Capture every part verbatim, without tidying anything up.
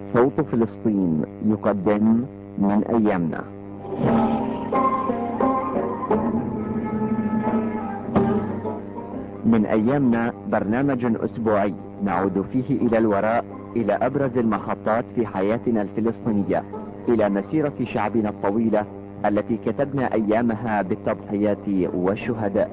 صوت فلسطين يقدم من أيامنا. من أيامنا برنامج أسبوعي نعود فيه إلى الوراء، إلى أبرز المحطات في حياتنا الفلسطينية، إلى مسيرة شعبنا الطويلة التي كتبنا أيامها بالتضحيات والشهداء.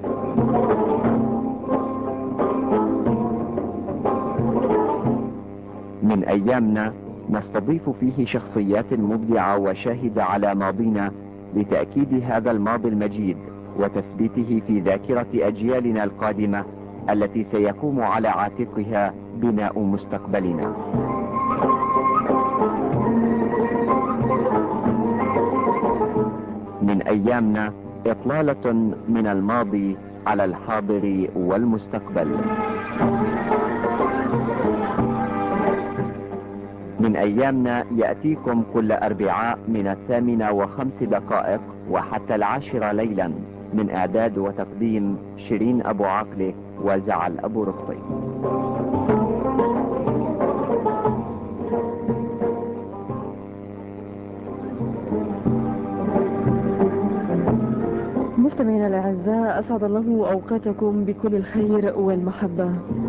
من أيامنا نستضيف فيه شخصيات مبدعة وشاهدة على ماضينا لتأكيد هذا الماضي المجيد وتثبيته في ذاكرة أجيالنا القادمة التي سيقوم على عاتقها بناء مستقبلنا. من أيامنا إطلالة من الماضي على الحاضر والمستقبل. من أيامنا يأتيكم كل أربعاء من الثامنة وخمس دقائق وحتى العاشرة ليلا، من إعداد وتقديم شيرين أبو عقلة وزعل أبو رقطي. مستمعينا الأعزاء، أسعد الله أوقاتكم بكل الخير والمحبة.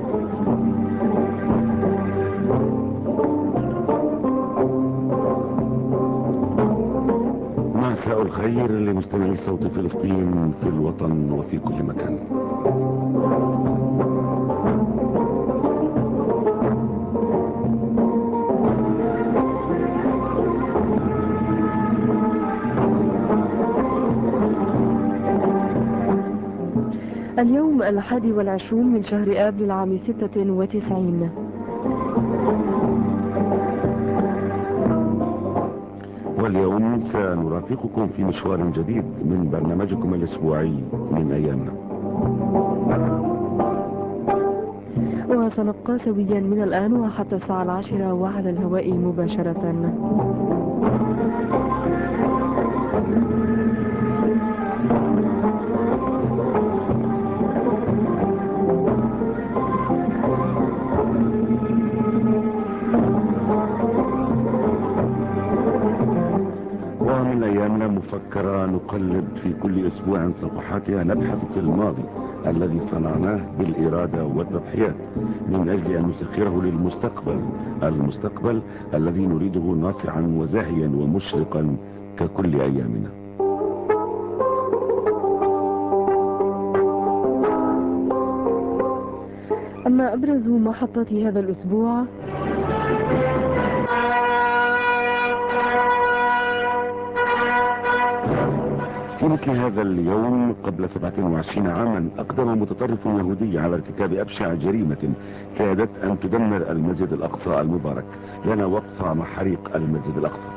مساء الخير لمستمعي صوت فلسطين في الوطن وفي كل مكان. اليوم الحادي والعشرون من شهر آب للعام ستة وتسعين. واليوم سنرافقكم في مشوار جديد من برنامجكم الأسبوعي من أيامنا، وسنبقى سويا من الآن وحتى الساعة العاشرة وعلى الهواء مباشرة. ومن أيامنا مفكرة نقلب في كل أسبوع صفحاتها، نبحث في الماضي الذي صنعناه بالإرادة والتضحيات من أجل أن نسخره للمستقبل، المستقبل الذي نريده ناصعا وزاهيا ومشرقا ككل أيامنا. أما أبرز محطات هذا الأسبوع: في مثل هذا اليوم قبل سبعة وعشرين عاما أقدم متطرف يهودي على ارتكاب أبشع جريمة كادت أن تدمر المسجد الأقصى المبارك. لنا وقفة مع حريق المسجد الأقصى.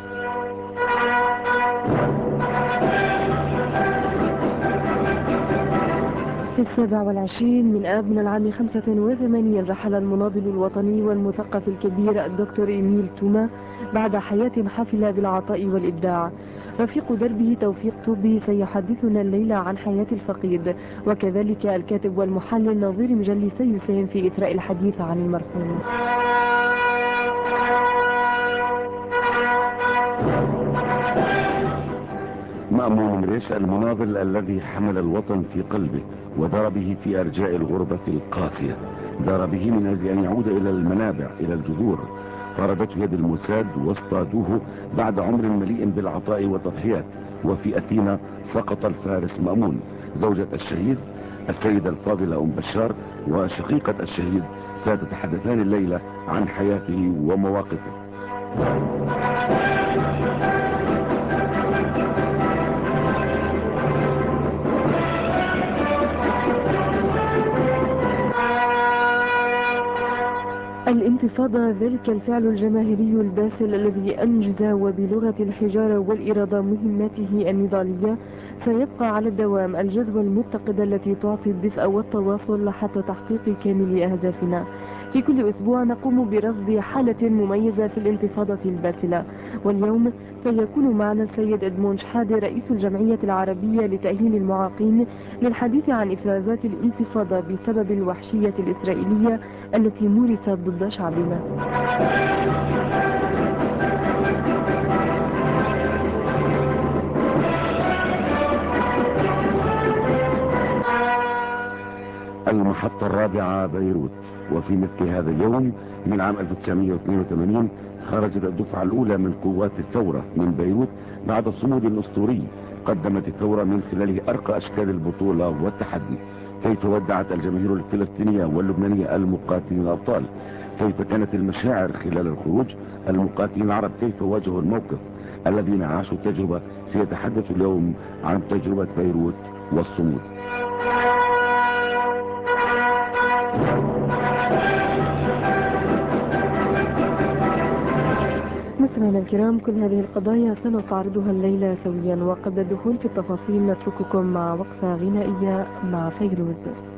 في السابع والعشرين من آب من العام خمسة وثمانين رحل المناضل الوطني والمثقف الكبير الدكتور إيميل توما بعد حياة حافلة بالعطاء والإبداع. رفيق دربه توفيق توبي سيحدثنا الليلة عن حياة الفقيد، وكذلك الكاتب والمحلل نظير مجلي سيساهم في إثراء الحديث عن المرحوم. مأمون مريش المناضل الذي حمل الوطن في قلبه ودار به في أرجاء الغربة القاسية، دار به من أجل أن يعود إلى المنابع، إلى الجذور. طردته يد الموساد واصطادوه بعد عمر مليء بالعطاء والتضحيات. وفي أثينا سقط الفارس مأمون. زوجة الشهيد السيدة الفاضلة أم بشار وشقيقة الشهيد ستتحدثان الليلة عن حياته ومواقفه. الانتفاضة، ذلك الفعل الجماهيري الباسل الذي أنجز وبلغة الحجارة والإرادة مهمته النضالية، سيبقى على الدوام الجذوة المتقدة التي تعطي الدفء والتواصل حتى تحقيق كامل أهدافنا. في كل أسبوع نقوم برصد حالة مميزة في الانتفاضة الباسلة، واليوم سيكون معنا السيد إدمون شحادة رئيس الجمعية العربية لتأهيل المعاقين للحديث عن إفرازات الانتفاضة بسبب الوحشية الإسرائيلية التي مورست ضد شعبنا. المحطة الرابعة بيروت. وفي مثل هذا اليوم من عام ألف وتسعمائة واثنين وثمانين خرجت الدفعة الأولى من قوات الثورة من بيروت بعد صمود أسطوري قدمت الثورة من خلاله أرقى أشكال البطولة والتحدي. كيف ودعت الجماهير الفلسطينية واللبنانية المقاتلين الأبطال؟ كيف كانت المشاعر خلال الخروج؟ المقاتلين العرب كيف واجهوا الموقف؟ الذين عاشوا التجربة سيتحدث اليوم عن تجربة بيروت والصمود. مستمعينا الكرام، كل هذه القضايا سنستعرضها الليلة سويا، وقبل الدخول في التفاصيل نترككم مع وقفة غنائية مع فيروز.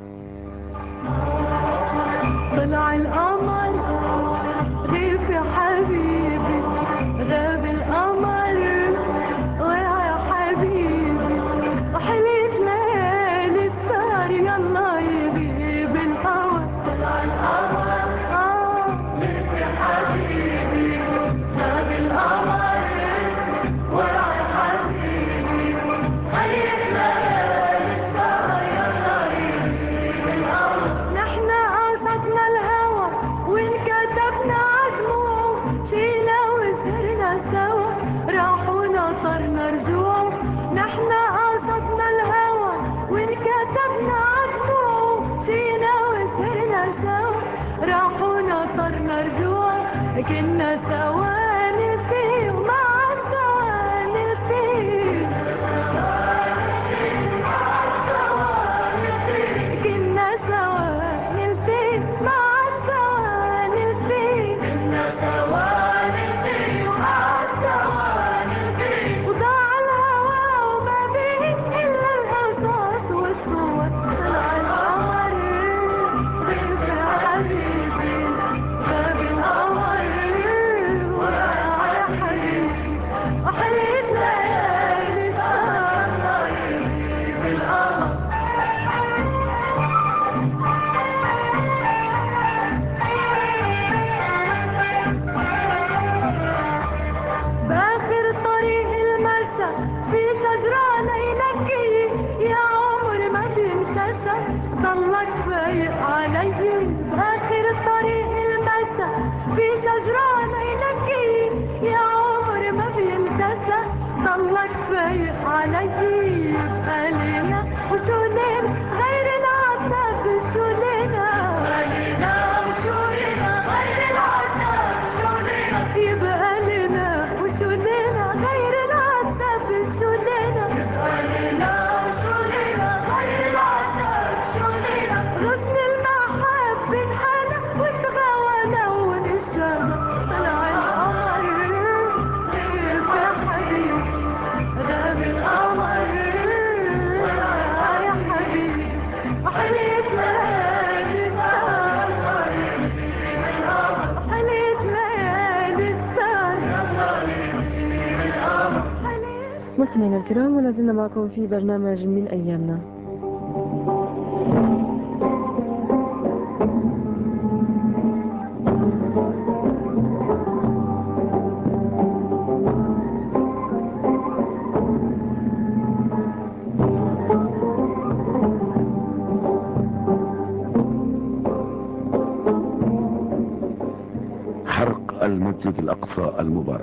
طلع القمر غيب يا حبيبي، غاب القمر ويا يا حبيبي، وحليت ليالي السهر يلا يغيب القمر. طلع القمر اه غيب يا حبيبي، غاب القمر ويا يا حبيبي، حليت ليالي السهر يلا يغيب القمر. نحن قصدنا الهوى وانكتبنا عزمه، شينا وسرنا سوا راح ونطرنا رجوع. نحن قصدنا الهوى وانكتبنا عزمه، شينا وسرنا سوا راح ونطرنا رجوع. كنا سوا نسي ومع السوا نسي، كنا سوا نسي مع السوا نسي، كنا سوا نسي ومع السوا نسي. وضاع الهوى وما بيه إلا القصص والصور. طلع القمر غيب يا حبيبي، غاب القمر ويا يا حبيبي، وحليت ليالي السهر يغيب القمر. بآخر طريق المسا في شجرة ليلكي، يا عمر ما بينتسى ضلك فايق علي. بآخر طريق المسا في شجرة ليلكي، يا عمر ما بينتسى ضلك فايق علي. يبقى لنا وشو لنا غير العتاب، شو لنا لنا وشو لنا غير العتاب، شو لنا يبقى لنا وشو لنا غير العتاب، شو لنا يبقى لنا وشو لنا غير العتاب، شو لنا. غصن المحب انحنى واتغوى لون الشمس. طلع القمر غيب يا حبيبي، غاب القمر ويا يا حبيبي، وحليت ليالي السهر يغيب القمر، حليت ليالي السهر يلا يغيب القمر. مستمعينا الكرام، ولا زلنا معكم في برنامج من أيامنا. حرق المسجد الأقصى المبارك.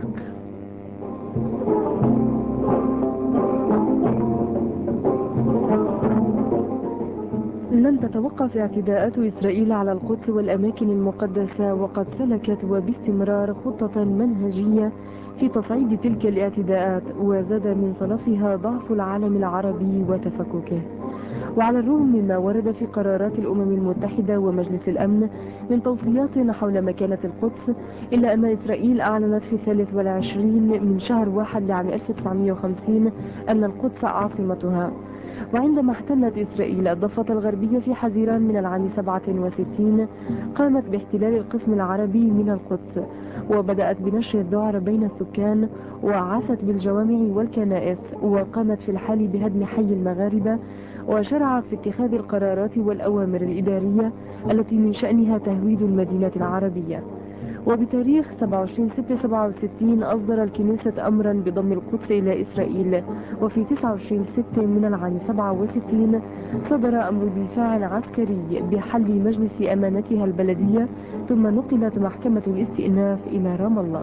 لم تتوقف اعتداءات إسرائيل على القدس والأماكن المقدسة، وقد سلكت وباستمرار خطة منهجية في تصعيد تلك الاعتداءات، وزاد من صلفها ضعف العالم العربي وتفككه. وعلى الرغم مما ورد في قرارات الأمم المتحدة ومجلس الأمن من توصيات حول مكانة القدس، إلا أن إسرائيل أعلنت في الثالث والعشرين من شهر واحد لعام ألف وتسعمائة وخمسين أن القدس عاصمتها. وعندما احتلت إسرائيل الضفة الغربية في حزيران من العام سبعة وستين، قامت باحتلال القسم العربي من القدس، وبدأت بنشر الذعر بين السكان، وعاثت بالجوامع والكنائس، وقامت في الحال بهدم حي المغاربة، وشرعت في اتخاذ القرارات والأوامر الإدارية التي من شأنها تهويد المدينة العربية. وبتاريخ سبعة وعشرين ستة سبعة وستين أصدر الكنيسة أمرا بضم القدس إلى إسرائيل. وفي تسعة وعشرين ستة من العام سبعة وستين صدر أمر دفاع عسكري بحل مجلس أمانتها البلدية، ثم نقلت محكمة الاستئناف إلى رام الله.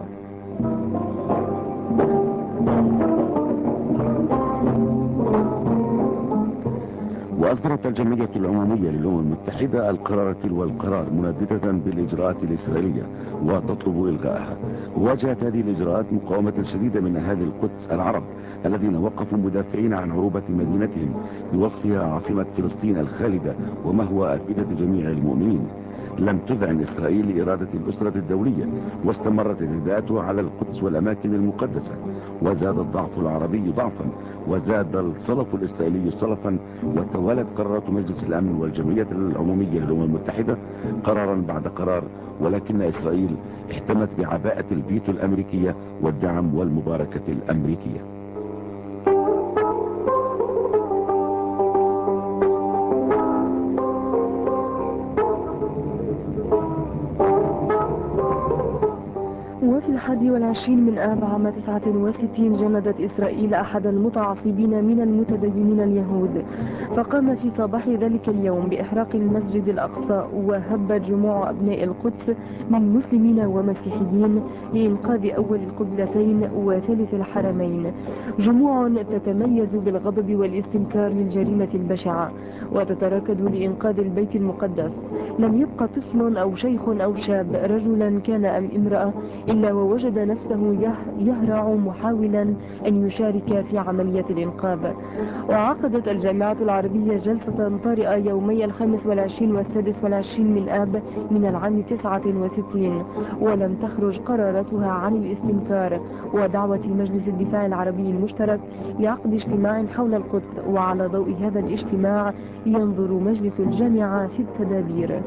وأصدرت الجمعية العمومية للأمم المتحدة القرار تلو القرار منددة بالإجراءات الإسرائيلية وتطلب إلغائها. واجهت هذه الإجراءات مقاومة شديدة من أهالي القدس العرب الذين وقفوا مدافعين عن عروبة مدينتهم بوصفها عاصمة فلسطين الخالدة ومهوى أفئدة جميع المؤمنين. لم تذعن إسرائيل لإرادة الأسرة الدولية، واستمرت اعتداءاتها على القدس والأماكن المقدسة، وزاد الضعف العربي ضعفا، وزاد الصلف الإسرائيلي صلفا، وتوالت قرارات مجلس الأمن والجمعية العمومية للأمم المتحدة قرارا بعد قرار، ولكن إسرائيل احتمت بعباءة الفيتو الأمريكية والدعم والمباركة الأمريكية. وفي الحادي والعشرين من آب عام تسعة وستين جندت إسرائيل أحد المتعصبين من المتدينين اليهود، فقام في صباح ذلك اليوم بإحراق المسجد الأقصى، وهب جموع أبناء القدس من مسلمين ومسيحيين لإنقاذ أول القبلتين وثالث الحرمين، جموع تتميز بالغضب والاستنكار للجريمة البشعة وتتراكد لإنقاذ البيت المقدس. لم يبقى طفل أو شيخ أو شاب، رجلا كان أم امرأة، إلا ووجد نفسه يهرع محاولا أن يشارك في عملية الإنقاذ. وعقدت الجامعة العربية جلسة طارئة يومي الخامس والعشرين والسادس والعشرين من آب من العام تسعة وستين، ولم تخرج قراراتها عن الاستنكار ودعوة مجلس الدفاع العربي المشترك لعقد اجتماع حول القدس. وعلى ضوء هذا الاجتماع ينظر مجلس الجامعة في التدابير.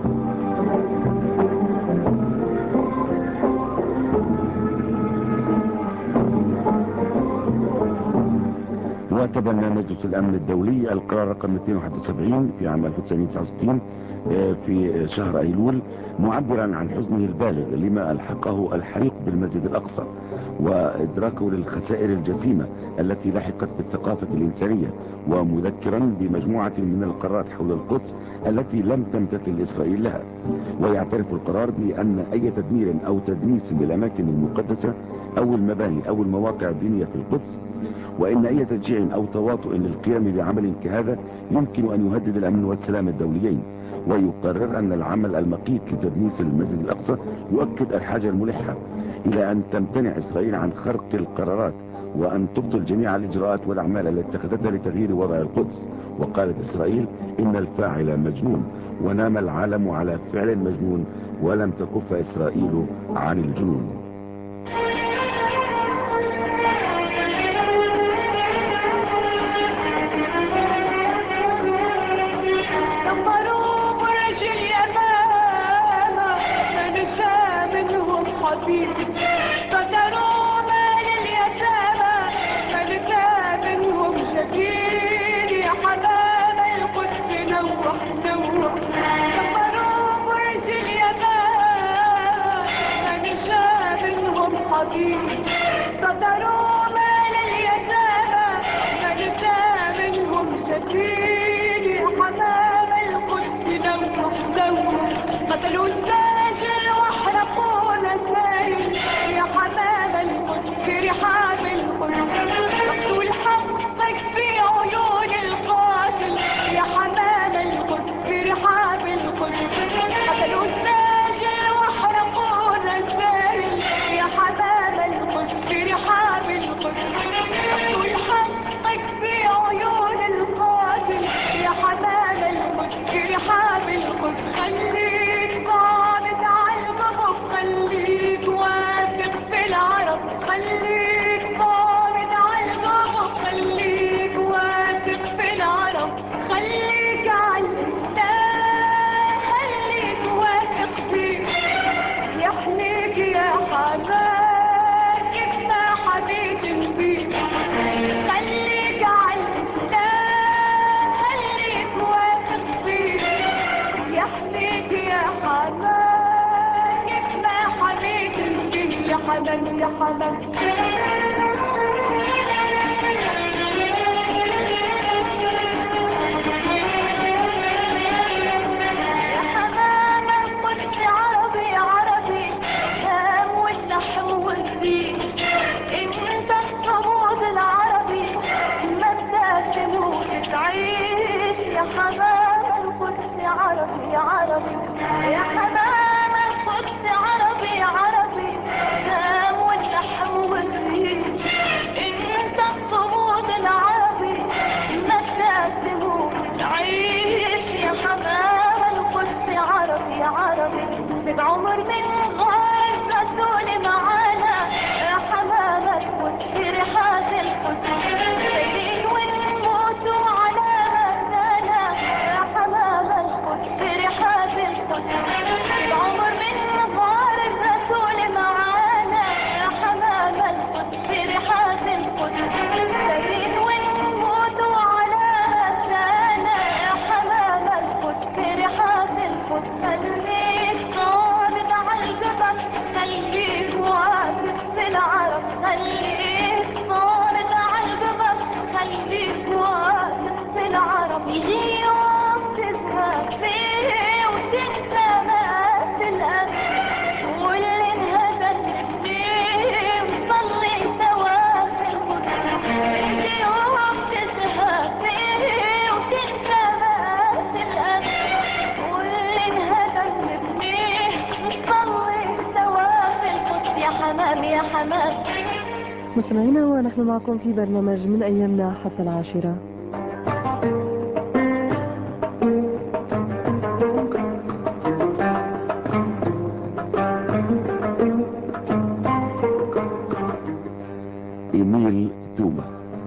وتبنى مجلس الأمن الدولي القرار رقم مئتين وواحد وسبعين في عام ألف وتسعمئة وتسعة وستين في شهر أيلول، معبرا عن حزنه البالغ لما ألحقه الحريق بالمسجد الأقصى وإدراكه للخسائر الجسيمة التي لحقت بالثقافة الإنسانية، ومذكرا بمجموعة من القرارات حول القدس التي لم تمتثل إسرائيل لها. ويعترف القرار بأن أي تدمير أو تدنيس للأماكن المقدسة أو المباني أو المواقع الدينية في القدس، وإن أي تشجيع أو تواطؤ للقيام بعمل كهذا يمكن أن يهدد الأمن والسلام الدوليين. ويقرر أن العمل المقيت لتدنيس المسجد الأقصى يؤكد الحاجة الملحة إلى أن تمتنع إسرائيل عن خرق القرارات وأن تبطل جميع الإجراءات والأعمال التي اتخذتها لتغيير وضع القدس. وقالت إسرائيل إن الفاعل مجنون، ونام العالم على فعل مجنون، ولم تكف إسرائيل عن الجنون. قدروا مال اليتامى فلتا منهم شكيل يا حمام القدس نوح نوح. قدروا برج اليتامى فنشا منهم حبيب. قدروا مال اليتامى فلتا منهم شكيل يا حمام القدس نوح نوح. قتلوا الساجل واحرقوا نسائل يا حمام القدس في رحاب القدس. رفضوا الحقك في عيون القاتل يا حمام القدس في رحاب القدس. قتلوا الساجل واحرقوا نسائل يا حمام القدس حمام يا حمام يا حمام القدس عربي عربي هام واللحم والزيت انت الصمود العربي ما بدك تموت تعيش يا حمام القدس عربي عربي يا حمام القدس عربي عربي هام واللحم والزيت انت الصمود العربي ما بدك تموت تعيش يا حمام القدس عربي عربي بعمر من غار الرسول معانا يا حمام القدس رحاب القدس سيدين ونموتوا على مكانا يا حمام القدس رحاب القدس بعمر من غار الرسول معانا يا حمام القدس رحاب القدس سيدين ونموتوا على مكانا يا حمام القدس رحاب القدس خليك صابت على الجبل خليك واقف في العرب خليك صابت على الجبل خليك واقف في العرب يجي يوم تزهق فيه وتنسى مآسي الأب واللي انهزم فيه وصلي سوا في القدس يجي يوم تزهق فيه وتنسى مآسي الأب واللي انهزم فيه وصلي سوا في القدس يا حمام يا حمام. مستمعينا ونحن معكم في برنامج من أيامنا حتى العاشرة. إيميل توما.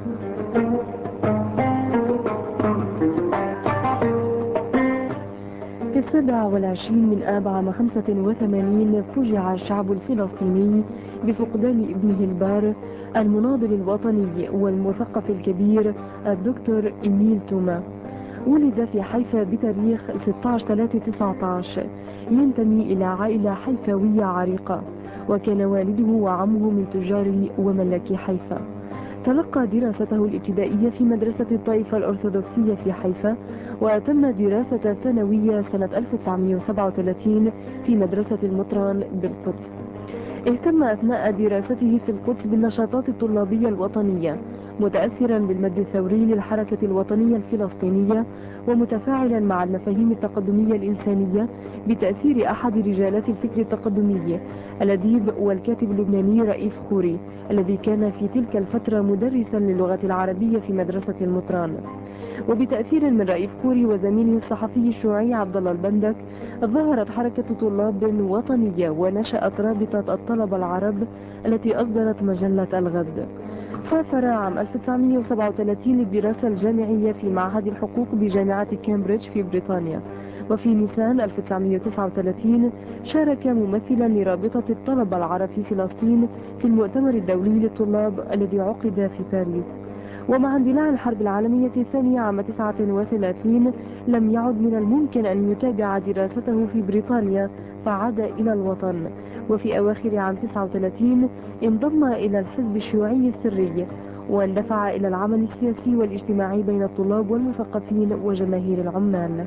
في السابع والعشرين من آب عام خمسة وثمانين فجع الشعب الفلسطيني بفقدان ابنه البار المناضل الوطني والمثقف الكبير الدكتور إيميل توما. ولد في حيفا بتاريخ ستة عشر ثلاثة تسعة عشر، ينتمي إلى عائلة حيفاوية عريقة، وكان والده وعمه من تجار وملاكي حيفا. تلقى دراسته الابتدائية في مدرسة الطائفة الأرثوذكسية في حيفا، وتم دراسة الثانوية سنة ألف وتسعمائة وسبعة وثلاثين في مدرسة المطران بالقدس. اهتم أثناء دراسته في القدس بالنشاطات الطلابية الوطنية، متأثرا بالمد الثوري للحركة الوطنية الفلسطينية، ومتفاعلا مع المفاهيم التقدمية الإنسانية بتأثير أحد رجالات الفكر التقدمي الأديب والكاتب اللبناني رئيف خوري، الذي كان في تلك الفترة مدرسا للغة العربية في مدرسة المطران. وبتأثير من رئيف خوري وزميله الصحفي الشيوعي عبد الله البندك، ظهرت حركة طلاب وطنية ونشأت رابطة الطلبة العرب التي أصدرت مجلة الغد. سافر عام ألف وتسعمائة وسبعة وثلاثين للدراسة الجامعية في معهد الحقوق بجامعة كامبريدج في بريطانيا، وفي نيسان ألف وتسعمائة وتسعة وثلاثين شارك ممثلا لرابطة الطلبة العرب في فلسطين في المؤتمر الدولي للطلاب الذي عقد في باريس. ومع اندلاع الحرب العالمية الثانية عام تسعة وثلاثين لم يعد من الممكن أن يتابع دراسته في بريطانيا، فعاد إلى الوطن. وفي أواخر عام تسعة وثلاثين انضم إلى الحزب الشيوعي السري، واندفع إلى العمل السياسي والاجتماعي بين الطلاب والمثقفين وجماهير العمال.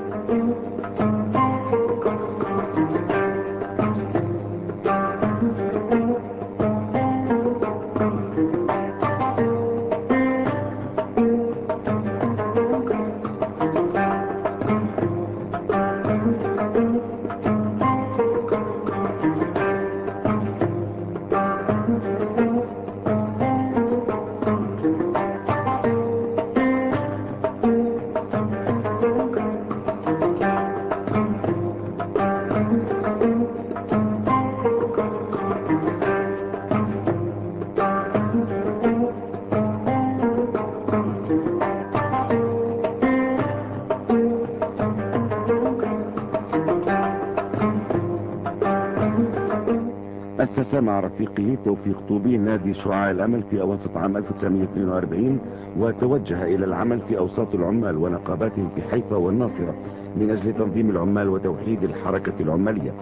أسس مع رفيقه توفيق طوبي نادي شعاع الأمل في أواسط عام ألف وتسعمائة واثنين وأربعين، وتوجه إلى العمل في أوساط العمال ونقاباتهم في حيفا والناصرة من أجل تنظيم العمال وتوحيد الحركة العمالية.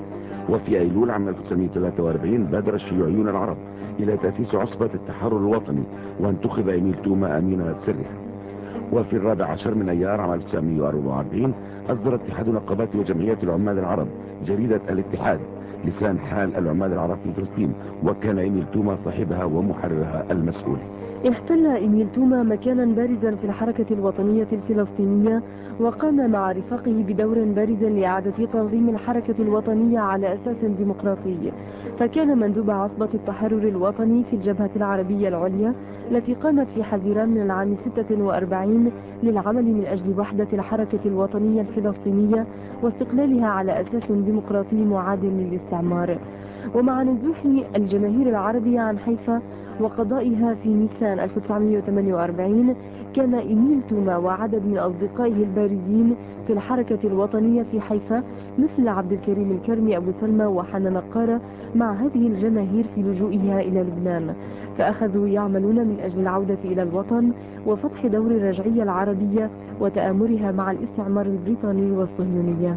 وفي أيلول عام ألف وتسعمائة وثلاثة وأربعين بادر الشيوعيون العرب إلى تأسيس عصبة التحرر الوطني، وانتخب إيميل توما أمين سره. وفي الرابع عشر من أيار عام ألف وتسعمائة وأربعة وأربعين أصدر اتحاد نقابات وجمعيات العمال العرب جريدة الاتحاد لسان حال العمال العرب في فلسطين، وكان إيميل توما صاحبها ومحررها المسؤول. احتل إيميل توما مكانا بارزا في الحركة الوطنية الفلسطينية، وقام مع رفاقه بدور بارز لإعادة تنظيم الحركة الوطنية على أساس ديمقراطي، فكان مندوب عصبة التحرر الوطني في الجبهة العربية العليا التي قامت في حزيران من العام ستة وأربعين للعمل من أجل وحدة الحركة الوطنية الفلسطينية واستقلالها على أساس ديمقراطي معاد للاستعمار. ومع نزوح الجماهير العربية عن حيفا وقضائها في نيسان ألف وتسعمائة وثمانية وأربعين، كان إيميل توما وعدد من أصدقائه البارزين في الحركة الوطنية في حيفا مثل عبد الكريم الكرمي أبو سلمى وحنان نقارة مع هذه الجماهير في لجوئها إلى لبنان، فأخذوا يعملون من أجل العودة إلى الوطن وفتح دور الرجعية العربية وتآمرها مع الاستعمار البريطاني والصهيونية.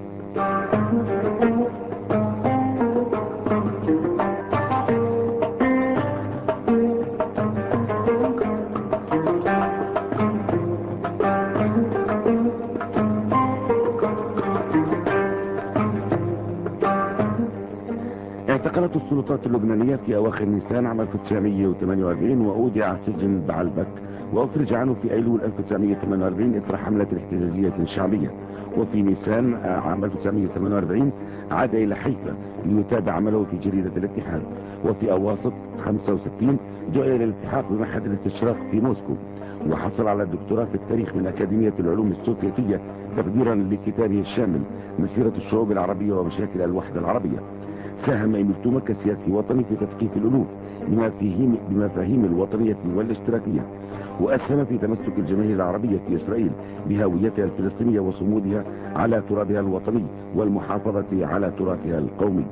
اعتقلت السلطات اللبنانية في أواخر نيسان عام ألف وتسعمائة وثمانية وأربعين وأودع سجن بعلبك، وأفرج عنه في أيلول ألف وتسعمائة وثمانية وأربعين إثر حملة احتجاجية شعبية. وفي نيسان عام ألف وتسعمائة وثمانية وأربعين عاد إلى حيفا ليتابع عمله في جريدة الاتحاد. وفي أواسط خمسة وستين دعي إلى الالتحاق بمعهد الاستشراق في موسكو، وحصل على الدكتوراه في التاريخ من أكاديمية العلوم السوفيتية تقديرا لكتابه الشامل مسيرة الشعوب العربية ومشاكل الوحدة العربية. ساهم إيميل توما كسياسي وطني في تثقيف الألوف بمفاهيم الوطنية والاشتراكية، وأسهم في تمسك الجماهير العربية في إسرائيل بهويتها الفلسطينية وصمودها على ترابها الوطني والمحافظة على تراثها القومي.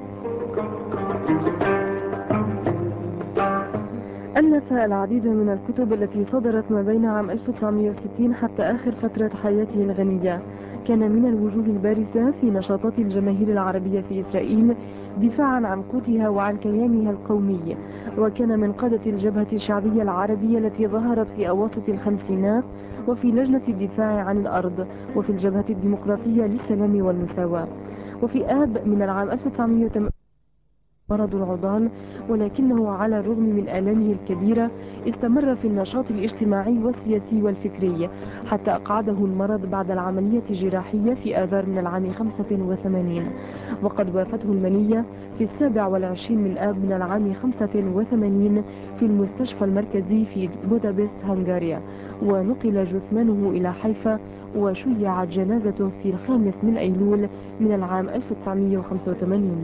ألف العديد من الكتب التي صدرت ما بين عام ألف وتسعمائة وستين حتى آخر فترة حياته الغنية. كان من الوجوه البارزة في نشاطات الجماهير العربية في إسرائيل دفاعا عن قوتها وعن كيانها القومي، وكان من قادة الجبهة الشعبية العربية التي ظهرت في أواسط الخمسينات وفي لجنة الدفاع عن الأرض وفي الجبهة الديمقراطية للسلام والمساواة. وفي آب من العام ألف وتسعمائة وثمانين مرض العضال، ولكنه على الرغم من آلامه الكبيرة استمر في النشاط الاجتماعي والسياسي والفكري حتى أقعده المرض بعد العملية الجراحية في آذار من العام خمسة وثمانين، وقد وافته المنية في السابع والعشرين من آب من العام خمسة وثمانين في المستشفى المركزي في بودابست هنغاريا، ونقل جثمانه إلى حيفا وشيعت جنازته في الخامس من أيلول من العام ألف وتسعمائة وخمسة وثمانين.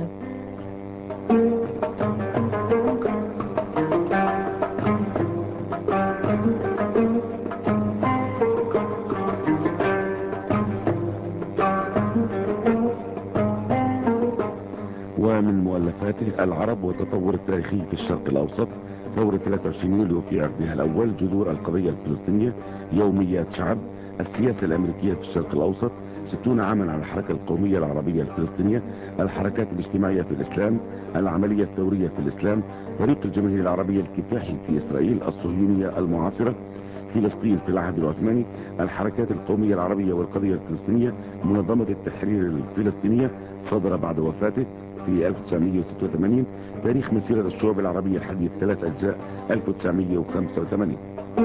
ومن مؤلفاته العرب والتطور التاريخي في الشرق الأوسط، ثورة ثلاثة وعشرين يوليو في عقدها الأول، جذور القضية الفلسطينية، يوميات شعب، السياسة الأمريكية في الشرق الأوسط، ستون عاما على الحركة القومية العربية الفلسطينية، الحركات الاجتماعية في الإسلام، العملية الثورية في الإسلام، فريق الجماهير العربية الكفاحي في إسرائيل، الصهيونية المعاصرة، فلسطين في العهد العثماني، الحركات القومية العربية والقضية الفلسطينية، منظمة التحرير الفلسطينية، صدر بعد وفاته في ألف وتسعمائة وستة وثمانين، تاريخ مسيرة الشعوب العربية الحديث ثلاث أجزاء ألف وتسعمائة وخمسة وثمانين.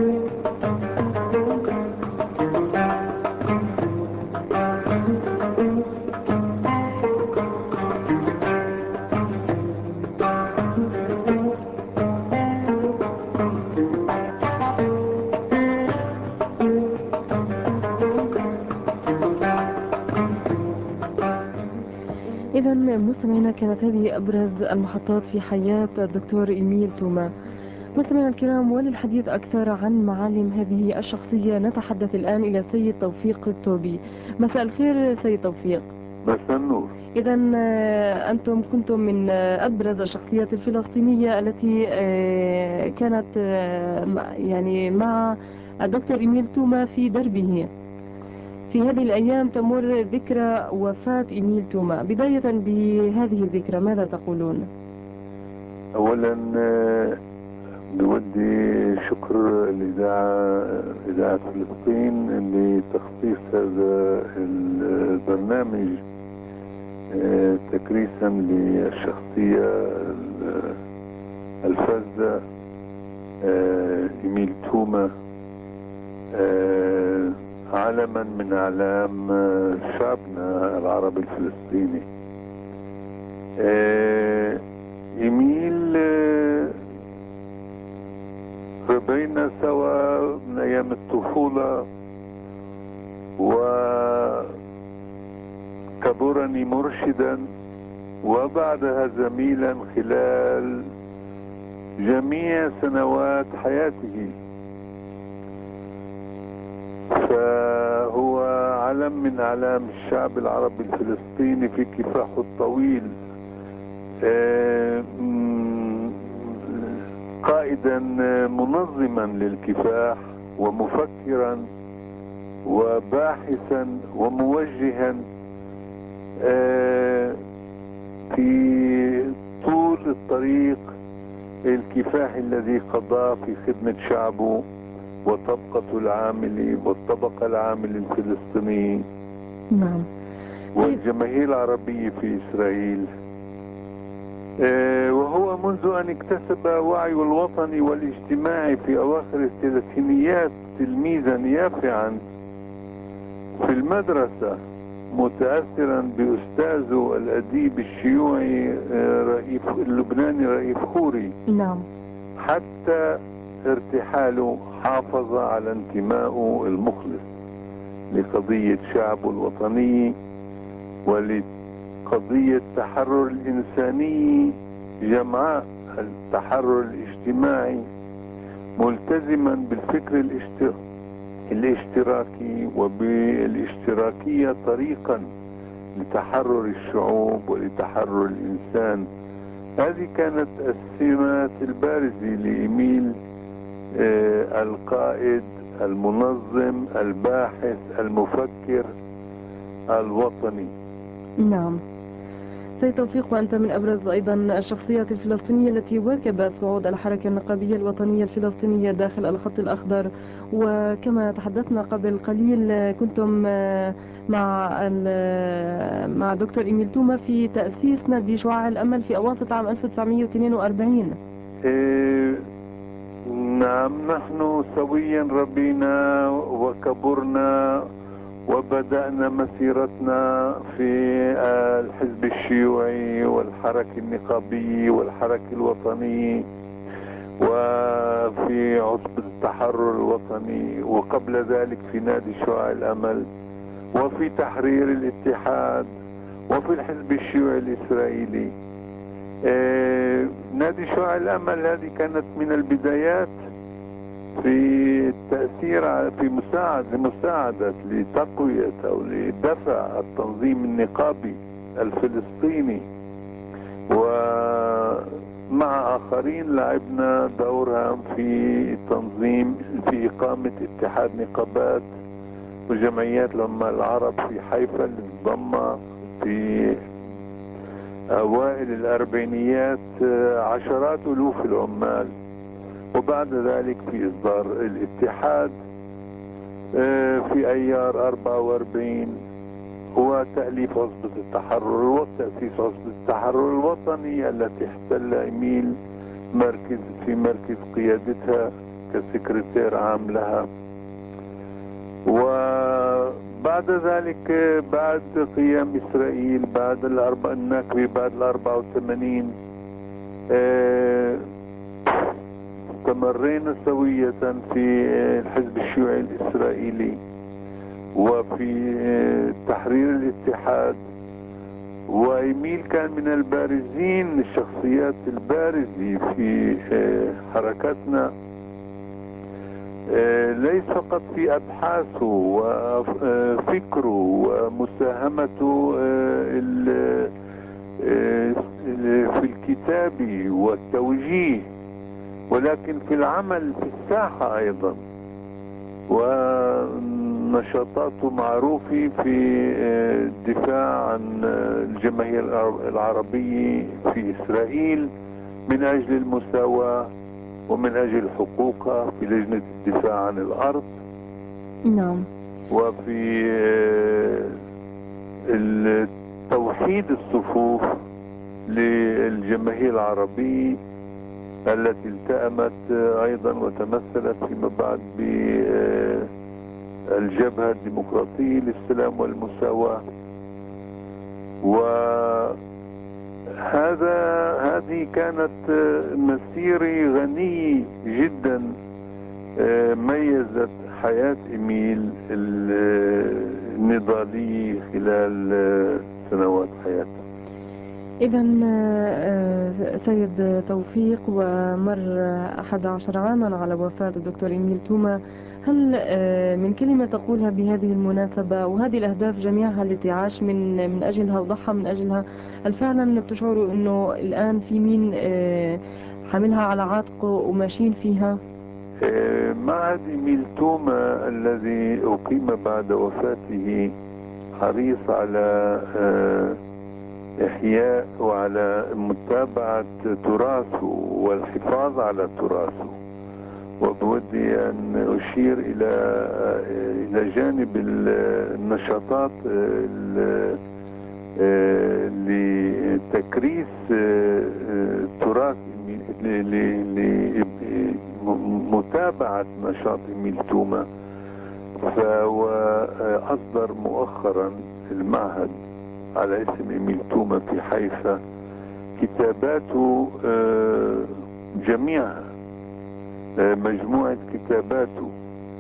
إذا مستمعينا، كانت هذه أبرز المحطات في حياة الدكتور إيميل توما. مستمعينا الكرام، وللحديث أكثر عن معالم هذه الشخصية نتحدث الآن إلى سيد توفيق التوبي. مساء الخير سيد توفيق. مساء النور. إذا أنتم كنتم من أبرز الشخصيات الفلسطينية التي كانت يعني مع الدكتور إيميل توما في دربه. في هذه الأيام تمر ذكرى وفاة إيميل توما. بداية بهذه الذكرى ماذا تقولون؟ أولا بودي شكر الإذاعة إذاعة فلسطين لتخصيص هذا البرنامج تكريسا للشخصية الفذة إيميل توما، علما من أعلام شعبنا العربي الفلسطيني. إيميل ربينا سوا من أيام الطفولة، وكبرني مرشدا وبعدها زميلا خلال جميع سنوات حياته، فهو علم من أعلام الشعب العربي الفلسطيني في كفاحه الطويل، قائدا منظما للكفاح ومفكرا وباحثا وموجها في طول الطريق الكفاحي الذي قضاه في خدمة شعبه وطبقته العاملة والطبقة العاملة الفلسطينية. نعم. والجماهير العربية في إسرائيل. وهو منذ أن اكتسب وعيه الوطني والاجتماعي في أواخر الثلاثينيات تلميذا يافعا في المدرسة، متأثرا بأستاذه الأديب الشيوعي رئيف اللبناني رئيف خوري. نعم. حتى ارتحاله حافظ على انتمائه المخلص لقضية شعبه الوطني ولقضية التحرر الإنساني جمعاء التحرر الاجتماعي، ملتزما بالفكر الاشتراكي وبالاشتراكية طريقا لتحرر الشعوب ولتحرر الإنسان. هذه كانت السمات البارزة لإيميل، آه القائد المنظم الباحث المفكر الوطني. نعم. سيد توفيق، وأنت من أبرز أيضا الشخصيات الفلسطينية التي واكبت صعود الحركة النقابية الوطنية الفلسطينية داخل الخط الأخضر، وكما تحدثنا قبل قليل كنتم مع مع دكتور إيميل توما في تأسيس نادي شعاع الأمل في أواسط عام ألف وتسعمئة واثنين وأربعين. إيه نعم، نحن سويا ربينا وكبرنا وبدأنا مسيرتنا في الحزب الشيوعي والحركة النقابية والحركة الوطنية وفي عصبة التحرر الوطني، وقبل ذلك في نادي شعاع الأمل وفي تحرير الاتحاد وفي الحزب الشيوعي الإسرائيلي. آه نادي شعاع الأمل هذه كانت من البدايات في التأثير في مساعدة مساعدة لتقوية أو لدفع التنظيم النقابي الفلسطيني، ومع آخرين لعبنا دورها في تنظيم في إقامة اتحاد نقابات وجمعيات العمال العرب في حيفا اللي انضم في أوائل الأربعينيات عشرات ألوف العمال، وبعد ذلك في إصدار الاتحاد في أيار أربعة وأربعين وتأليف عصبة التحرر وتأسيس عصبة التحرر الوطني التي احتل إيميل مركز في مركز قيادتها كسكرتير عام لها. وبعد ذلك بعد قيام إسرائيل بعد الأربع النكبة بعد الأربعة وثمانين اه استمرينا سوية في الحزب الشيوعي الإسرائيلي وفي تحرير الاتحاد، وإيميل كان من البارزين الشخصيات البارزة في حركتنا، ليس فقط في أبحاثه وفكره ومساهمته في الكتابة والتوجيه، ولكن في العمل في الساحة أيضا. نشاطاته معروفة في الدفاع عن الجماهير العربية في إسرائيل من أجل المساواة ومن أجل حقوقها في لجنة الدفاع عن الأرض. نعم. وفي توحيد الصفوف للجماهير العربية التي التأمت أيضا وتمثلت فيما بعد بالجبهة الديمقراطية للسلام والمساواة. وهذا هذه كانت مسيرة غنية جدا ميزت حياة إيميل النضالية خلال سنوات حياته. إذا سيد توفيق، ومر أحد عشر عاما على وفاة الدكتور إيميل توما، هل من كلمة تقولها بهذه المناسبة وهذه الأهداف جميعها التي عاش من من أجلها وضحى من أجلها، هل فعلا بتشعروا أنه الآن في مين حاملها على عاتقه وماشيين فيها؟ معهد إيميل توما الذي أقيم بعد وفاته حريص على إحياء وعلى متابعة تراثه والحفاظ على تراثه. وبودي أن أشير إلى إلى جانب النشاطات لتكريس تراث لمتابعة نشاط إيميل توما. فهو أصدر مؤخرا المعهد على اسم إيميل توما في حيفا كتاباته جميعها، مجموعة كتاباته،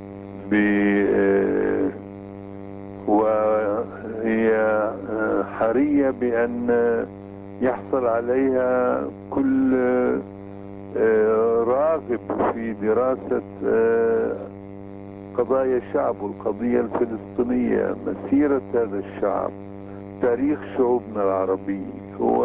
وهي حرية بأن يحصل عليها كل راغب في دراسة قضايا الشعب والقضية الفلسطينية، مسيرة هذا الشعب، تاريخ شعوبنا العربية. هو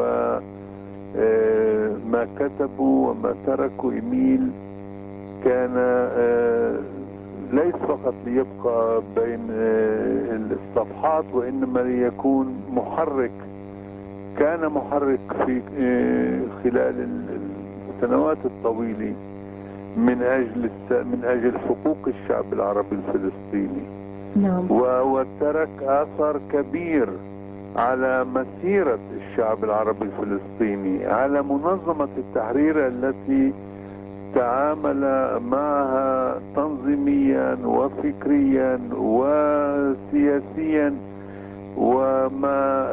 ما كتبوا وما تركوا إيميل كان ليس فقط ليبقى بين الصفحات، وإنما ليكون محرك. كان محرك في خلال السنوات الطويلة من أجل من أجل حقوق الشعب العربي الفلسطيني. نعم. وترك آثار كبير على مسيرة الشعب العربي الفلسطيني، على منظمة التحرير التي تعامل معها تنظيميا وفكريا وسياسيا، وما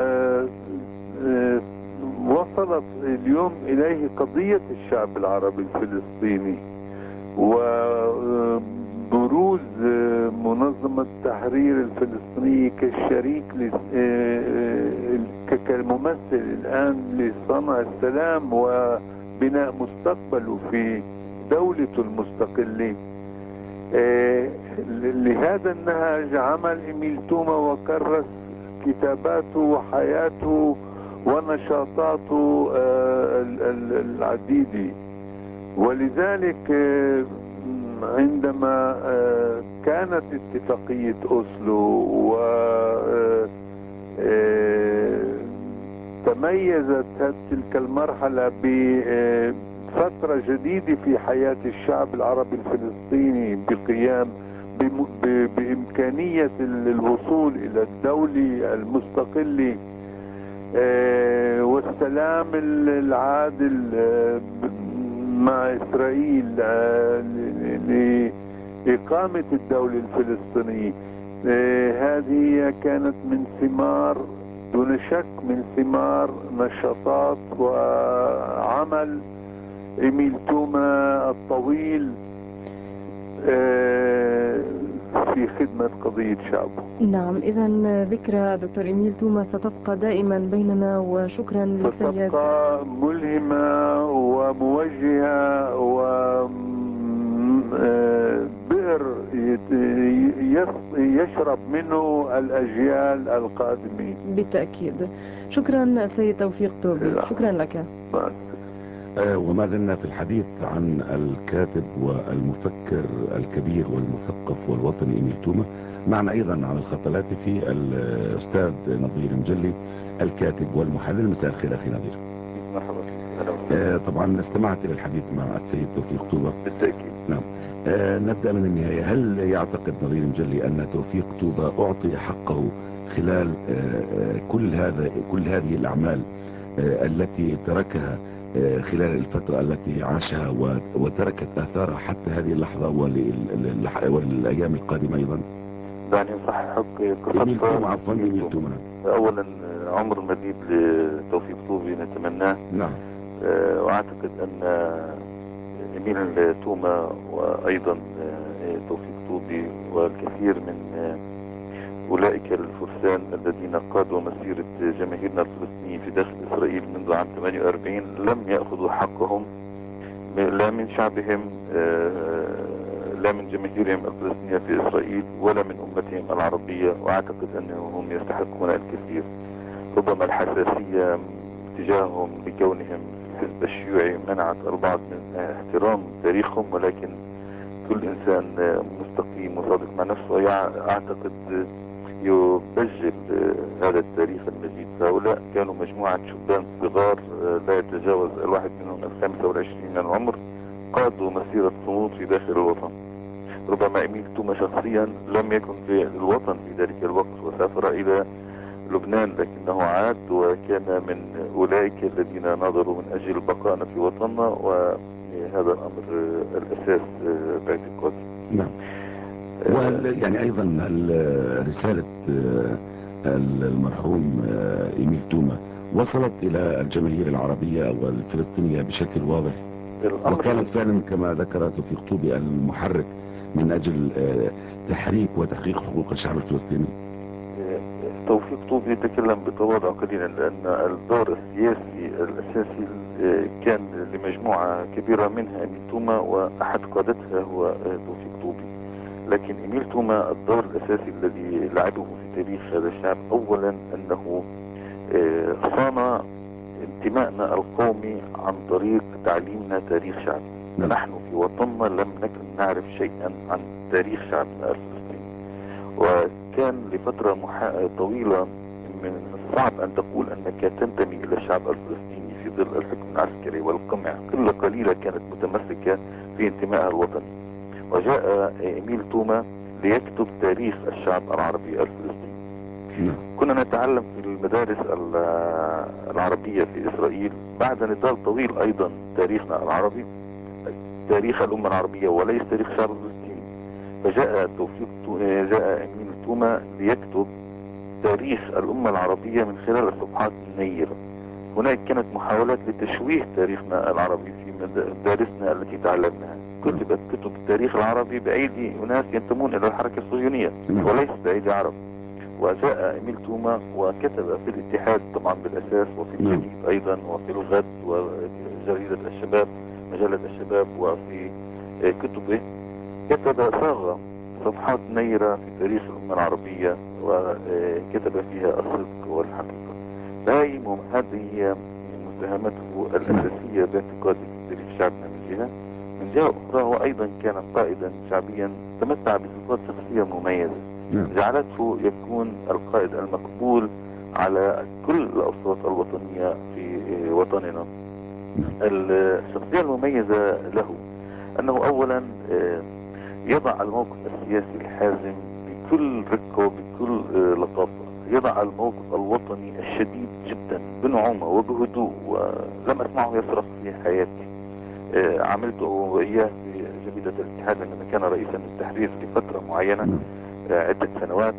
وصلت اليوم إليه قضية الشعب العربي الفلسطيني، وبروز منظمة التحرير الفلسطينية كالشريك كالممثل الآن لصنع السلام وبناء مستقبله في دولته المستقلة. لهذا النهج عمل إيميل توما وكرس كتاباته وحياته ونشاطاته العديدة. ولذلك عندما كانت اتفاقية أوسلو وتميزت تلك المرحلة بفترة جديدة في حياة الشعب العربي الفلسطيني بالقيام بإمكانية الوصول إلى الدولة المستقلة والسلام العادل مع إسرائيل لإقامة الدولة الفلسطينية. هذه كانت من ثمار دون شك من ثمار نشاطات وعمل إيميل توما الطويل في خدمة قضية شعبه. نعم. إذا ذكرى دكتور إيميل توما ستبقى دائما بيننا، وشكرا للسيد. ستبقى ملهمة وموجهة وبئر يشرب منه الأجيال القادمة بالتأكيد. شكرا سيد توفيق توبي، شكرا لك. آه وما زلنا في الحديث عن الكاتب والمفكر الكبير والمثقف والوطني إيميل توما. معنا أيضا على الخط الهاتفي الأستاذ نظير مجلي الكاتب والمحلل. مساء الخير أخي نظير. مرحبا. آه طبعا استمعت إلى الحديث مع السيد توفيق طوبة. بالتأكيد. نعم. آه نبدأ من النهاية. هل يعتقد نظير مجلي أن توفيق طوبة أعطي حقه خلال آه كل هذا كل هذه الأعمال آه التي تركها آه خلال الفترة التي عاشها وتركت آثارها حتى هذه اللحظة وللأيام القادمة أيضا؟ دعني أصححك إيميل توما. عفوا إيميل توما. أولا عمر مديد لتوفيق طوبي نتمناه. نعم. أه وأعتقد أن إيميل توما وأيضا توفيق طوبي والكثير من أولئك الفرسان الذين قادوا مسيرة جماهيرنا الفلسطينية في داخل إسرائيل منذ عام ثمانية وأربعين لم يأخذوا حقهم لا من شعبهم لا من جماهيرهم الفلسطينية في إسرائيل ولا من أمتهم العربية، وأعتقد أنهم يستحقون الكثير. ربما الحساسية تجاههم لكونهم الحزب الشيوعي منعت البعض من احترام تاريخهم، ولكن كل إنسان مستقيم وصادق مع نفسه أعتقد يبجل هذا التاريخ المجيد. فهؤلاء كانوا مجموعة شبان صغار لا يتجاوز الواحد منهم الخامسة والعشرين من العمر، قادوا مسيرة صمود في داخل الوطن. ربما إيميل توما شخصيا لم يكن في الوطن في ذلك الوقت وسافر إلى لبنان، لكنه عاد وكان من أولئك الذين ناظروا من أجل بقائنا في وطننا، وهذا الأمر الأساس باعتقادي. نعم. وهل يعني أيضا رسالة المرحوم إيميل توما وصلت إلى الجماهير العربية والفلسطينية بشكل واضح، وكانت فعلا كما ذكر توفيق طوبي المحرك من أجل تحريك وتحقيق حقوق الشعب الفلسطيني؟ توفيق طوبي يتكلم بتواضع قليلا، لأن الدور السياسي الأساسي كان لمجموعة كبيرة منها إيميل توما، وأحد قادتها هو توفيق طوبي. لكن إيميل توما الدور الأساسي الذي لعبه في تاريخ هذا الشعب أولا أنه صان انتمائنا القومي عن طريق تعليمنا تاريخ شعب. نحن في وطننا لم نكن نعرف شيئا عن تاريخ شعبنا الفلسطيني، وكان لفترة محا... طويلة من الصعب أن تقول أنك تنتمي إلى الشعب الفلسطيني في ظل الحكم العسكري والقمع. قلة قليلة كانت متمسكة في انتمائها الوطني، وجاء إيميل توما ليكتب تاريخ الشعب العربي الفلسطيني. كنا نتعلم في المدارس العربية في إسرائيل بعد نضال طويل أيضا تاريخنا العربي، تاريخ الأمة العربية وليس تاريخ الشعب الفلسطيني. فجاء توفيق جاء إيميل توما ليكتب تاريخ الأمة العربية من خلال صفحات النيرة. هناك كانت محاولات لتشويه تاريخنا العربي في مدارسنا التي تعلمناها. كتبت كتب التاريخ العربي بأيدي أناس ينتمون إلى الحركة الصهيونية وليس بأيدي عرب. وجاء إيميل توما وكتب في الاتحاد طبعا بالأساس، وفي الجديد أيضا، وفي الغد وجريدة الشباب مجلة الشباب، وفي كتبه كتب صاغ صفحات نيرة في تاريخ الأمة العربية وكتب فيها الصدق والحقيقة. هذه هذه هي مساهمته الأساسية باعتقادي في تاريخ شعبنا من جهة. من جهة أخرى هو أيضا كان قائدا شعبيا تمتع بصفات شخصية مميزة جعلته يكون القائد المقبول على كل الأوساط الوطنية في وطننا. الشخصية المميزة له أنه أولا يضع الموقف السياسي الحازم بكل رقة وبكل لطافة، يضع الموقف الوطني الشديد جدا بنعومة وبهدوء، ولم أسمعه يصرخ في حياتي. عملته وإياه في جريدة الاتحاد عندما كان رئيسا للتحرير لفترة معينة عدة سنوات،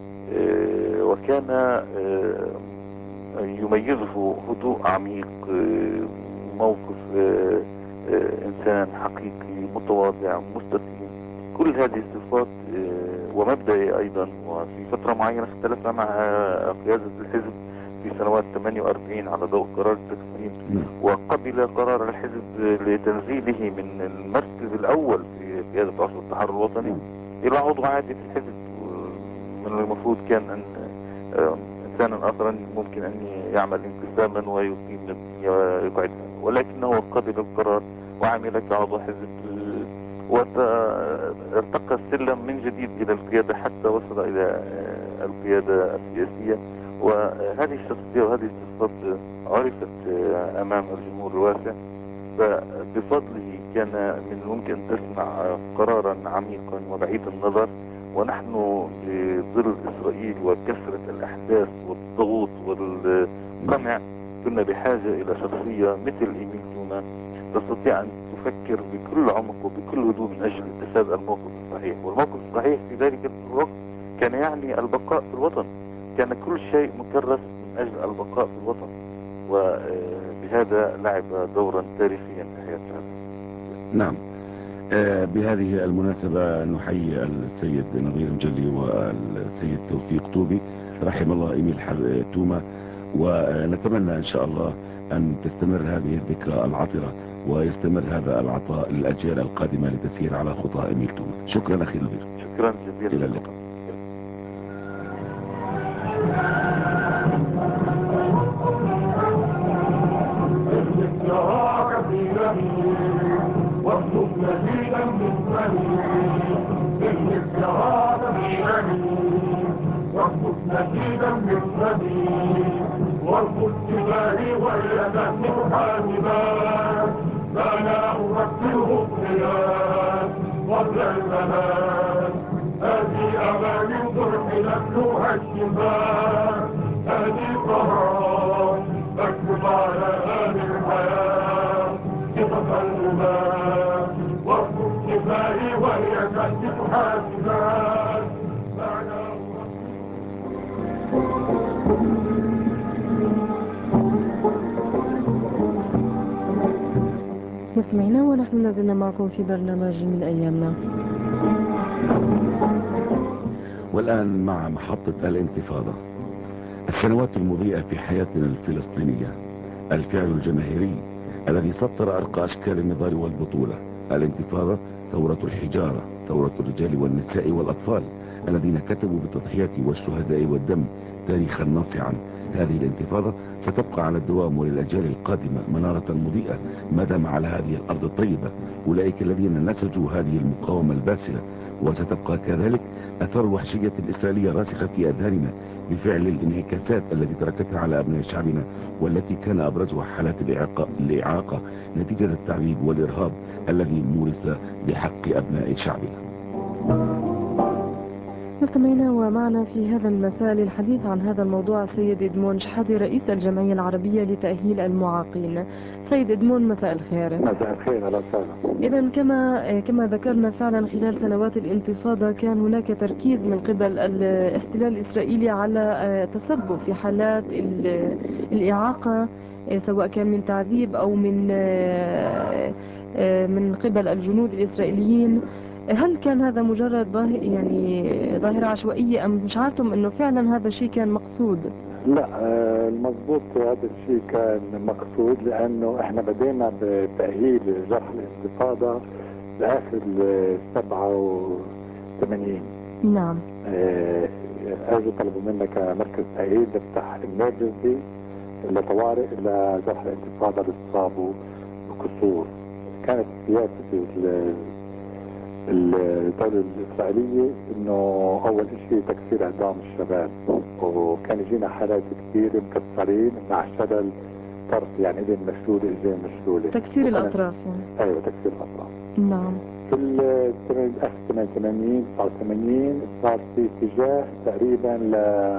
وكان يميزه هدوء عميق، موقف إنسان حقيقي متواضع مستقيم. كل هذه الصفات ومبدئي أيضا. وفي فترة معينة اختلف مع قيادة الحزب في سنوات ثمانية وأربعين على ضوء قرار التقسيم، وقبل قرار الحزب لتنزيله من المركز الأول في قيادة عصر التحرر الوطني إلى عضو عادي في الحزب. من المفروض كان أن إنسانا آخرا ممكن أن يعمل انقساما ويقيم ويقعد، ولكنه قبل القرار وعمل كعضو حزب وارتقى السلم من جديد إلى القيادة حتى وصل إلى القيادة السياسية. وهذه الشخصية وهذه الصفات عرفت أمام الجمهور الواسع، فبفضله كان من الممكن أن تسمع قرارا عميقا وبعيد النظر. ونحن بظل إسرائيل وكثرة الأحداث والضغوط والقمع كنا بحاجة إلى شخصية مثل إيميل توما تستطيع أن تفكر بكل عمق وبكل هدوء من أجل اتخاذ الموقف الصحيح. والموقف الصحيح في ذلك الوقت كان يعني البقاء في الوطن، كان كل شيء مكرس من أجل البقاء في الوطن، وبهذا لعب دورا تاريخيا في حياة شعب. نعم. آه بهذه المناسبة نحيي السيد نظير مجلي والسيد توفيق طوبي رحم الله إيميل توما، ونتمنى إن شاء الله أن تستمر هذه الذكرى العطرة ويستمر هذا العطاء للأجيال القادمة لتسير على خطى إيميل توما. شكرا أخي نظير. شكرا جزيلا. إلى اللقاء. واطلب مزيدا من فمي بالمسيرات بشمي، واطلب مزيدا من فمي واربط جبالي واليد مرحبا، فانا ارتله الطياب قبل المنام. هذه اماني الضرح نبلها الشباب، هذه قرار اكتب على هذه الحياه تتقلبا، واطلب جبالي وهي تهتف حاسبا. مستمعينا، ونحن لازلنا معكم في برنامج من أيامنا. والآن مع محطة الانتفاضة، السنوات المضيئة في حياتنا الفلسطينية، الفعل الجماهيري الذي سطر أرقى أشكال النضال والبطولة، الانتفاضة، ثورة الحجارة، ثورة الرجال والنساء والأطفال الذين كتبوا بالتضحيات والشهداء والدم تاريخا ناصعا. هذه الانتفاضة ستبقى على الدوام وللأجيال القادمة منارة مضيئة ما دام على هذه الأرض الطيبة أولئك الذين نسجوا هذه المقاومة الباسلة، وستبقى كذلك أثر الوحشية الإسرائيلية راسخة في أذهاننا بفعل الانعكاسات التي تركتها على أبناء شعبنا، والتي كان أبرزها حالات الإعاقة, الإعاقة نتيجة التعذيب والإرهاب الذي مورس بحق أبناء شعبنا. مستمعينا، ومعنا في هذا المساء للحديث عن هذا الموضوع السيد إدمون شحادي رئيس الجمعية العربية لتأهيل المعاقين. سيد إدمون، مساء الخير. مساء الخير. أهلا وسهلا. إذا كما كما ذكرنا فعلا خلال سنوات الانتفاضة كان هناك تركيز من قبل الاحتلال الإسرائيلي على تسبب في حالات الإعاقة، سواء كان من تعذيب أو من من قبل الجنود الإسرائيليين. هل كان هذا مجرد ظاهر يعني ظاهرة عشوائية، أم شعرتم أنه فعلا هذا الشيء كان مقصود؟ لا، المضبوط هذا الشيء كان مقصود، لأنه احنا بدينا بتأهيل جرح الانتفاضة بآخر سبعة وثمانين. نعم. اجوا طلبوا منا كمركز تأهيل نفتح امرجنسي لطوارئ لجرح الانتفاضة اللي اصابوا بكسور. كانت سياسة الدولة الإسرائيلية إنه أول شيء تكسير أعدام الشباب، وكان يجينا حالات كثير مكسرين مع شلل طرف، يعني إيدين مشلولة إيدين مشلولة، تكسير الأطراف يعني. أيوة، تكسير الأطراف. نعم. في ال ثمانية وثمانين تسعة وثمانين صار في اتجاه تقريبا ل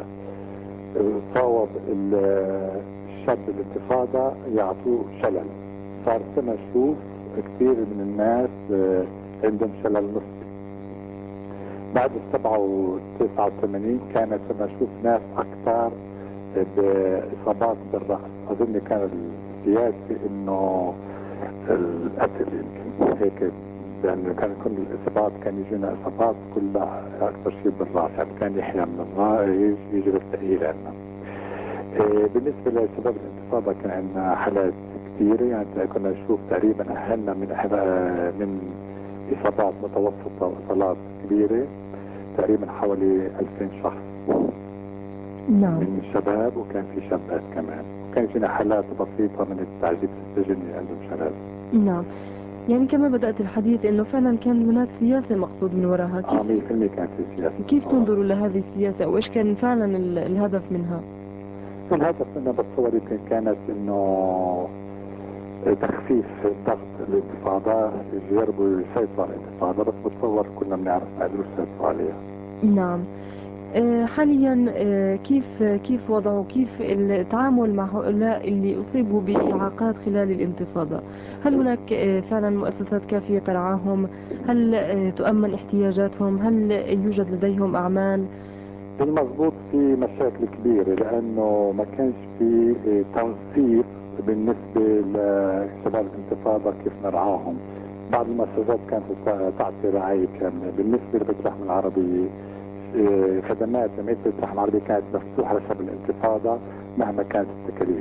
صوب الشاب الانتفاضة يعطوه شلل. صار سنة نشوف كثير من الناس عندهم شلل نصفي. بعد السبعة وتسعة وثمانين كانت نشوف ناس أكثر بإصابات بالرأس. أظن كان السياسي إنه القتل يمكن هيك، لأنه كان كل الإصابات كان يجينا إصابات كلها أكثر شيء بالرأس، يعني كان يحيى من الرأس يجي للتأهيل عندنا. إيه بالنسبة لسبب الانتفاضة كان عندنا حالات كثيرة، يعني كنا نشوف تقريبا أهلنا من من إصابات متوسطة وإصابات كبيرة، تقريبا حوالي ألفين شخص. نعم. من شباب وكان في شابات كمان، وكان فينا حالات بسيطة من التعذيب في السجن اللي عندهم شلل. نعم. يعني كما بدأت الحديث أنه فعلا كان هناك سياسة مقصود من وراها، اه كيف مية بالمية كانت في سياسة. كيف تنظروا لهذه السياسة وإيش كان فعلا ال- الهدف منها؟ الهدف منها بتصور يمكن كانت انه تخفيف ضغط الانتفاضة، يجربوا يسيطروا على الانتفاضة، بس بتصور كنا بنعرف ما قدروا يسيطروا عليها. نعم. آه، حاليا آه، كيف كيف وضعوا كيف التعامل مع هؤلاء اللي أصيبوا بإعاقات خلال الانتفاضة؟ هل هناك آه، فعلا مؤسسات كافية ترعاهم؟ هل آه، تؤمن احتياجاتهم؟ هل يوجد لديهم أعمال؟ المضبوط في مشاكل كبيرة لأنه ما كانش في تنسيق بالنسبة لشباب الانتفاضة كيف نرعاهم. بعض المؤسسات كانت تعطي رعاية كاملة. بالنسبة لبيت اللحم العربية خدمات جمعية بيت اللحم العربية كانت مفتوحة لشباب الانتفاضة مهما كانت التكاليف،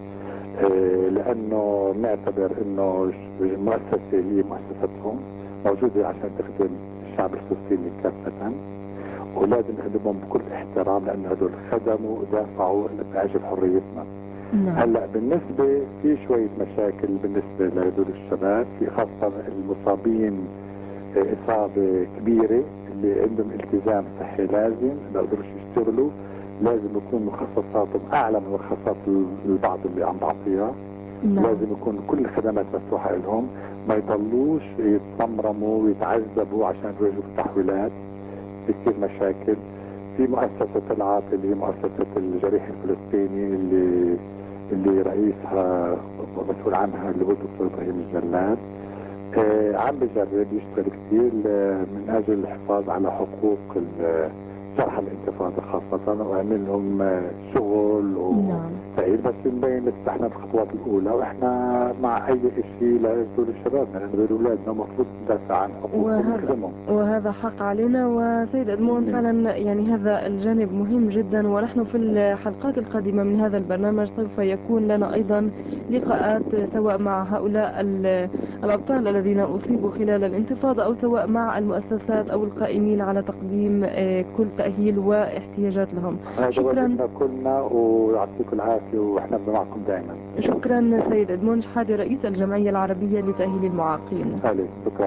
لأنه نعتبر أنه المؤسسة هي مؤسستهم موجودة عشان تخدم الشعب الفلسطيني كافة، ولازم نخدمهم بكل احترام لأن هدول خدموا ودافعوا لأجل حريتنا. نعم. هلا بالنسبة في شوية مشاكل بالنسبة لهدول الشباب، في خاصة المصابين إصابة كبيرة اللي عندهم التزام صحي لازم ما يقدروش يشتغلوا، لازم يكون مخصصاتهم أعلى من مخصصات البعض اللي عم بعطيها. نعم. لازم يكون كل الخدمات مفتوحة لهم، ما يضلوش يتمرموا ويتعذبوا عشان يواجهوا التحويلات. بتصير مشاكل. في مؤسسة العاطل اللي هي مؤسسة الجريح الفلسطيني اللي اللي رئيسها مسؤول عنها اللي هو الدكتور ابراهيم الجلاد، آه عم بجرب يشتغل كثير من اجل الحفاظ على حقوق شرح الانتفاضة خاصة، وعمل لهم شغل وتأييد. بس مبين لسه احنا بالخطوات الأولى، واحنا مع أي شيء لدول الشباب لأن دول أولادنا المفروض ندافع عن حقوقهم ونخدمهم. وهذا حق علينا. وسيد أدمون فعلا يعني هذا الجانب مهم جدا، ونحن في الحلقات القادمة من هذا البرنامج سوف يكون لنا أيضا لقاءات سواء مع هؤلاء الأبطال الذين أصيبوا خلال الانتفاضة أو سواء مع المؤسسات أو القائمين على تقديم كل تأهيل واحتياجات لهم. شكرا كلنا ويعطيكم العافية واحنا معكم دائما. شكرا سيد أدمون شحادة رئيس الجمعية العربية لتأهيل المعاقين. عليك شكرا.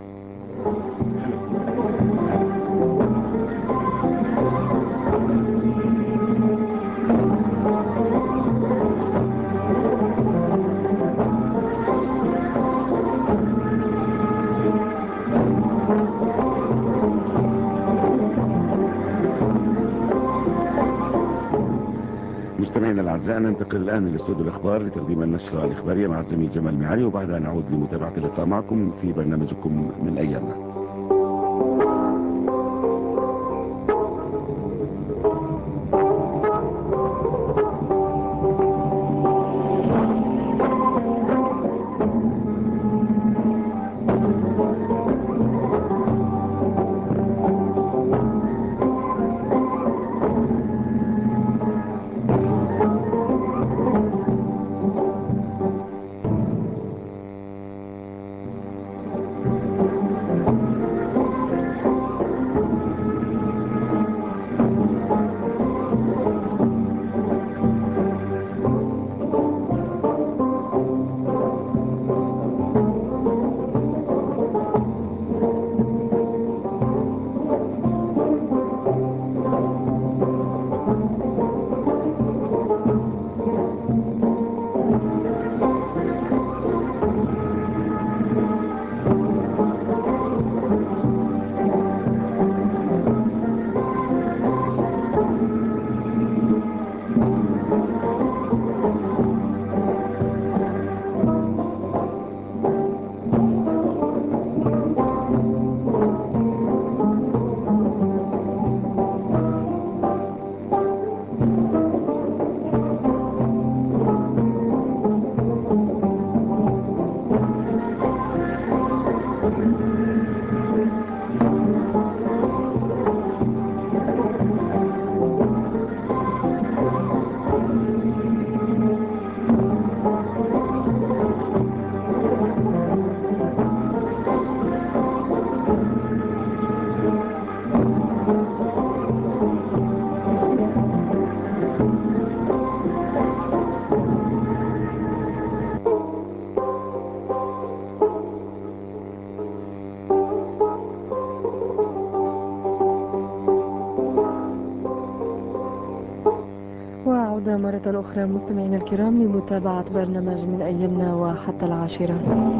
مستمعينا الاعزاء، ننتقل الان لاستوديو الاخبار لتقديم النشره الاخباريه مع الزميل جمال معالي، وبعدها نعود لمتابعه اللقاء معكم في برنامجكم من ايامنا. مرة أخرى مستمعينا الكرام لمتابعة برنامج من أيامنا وحتى العاشرة.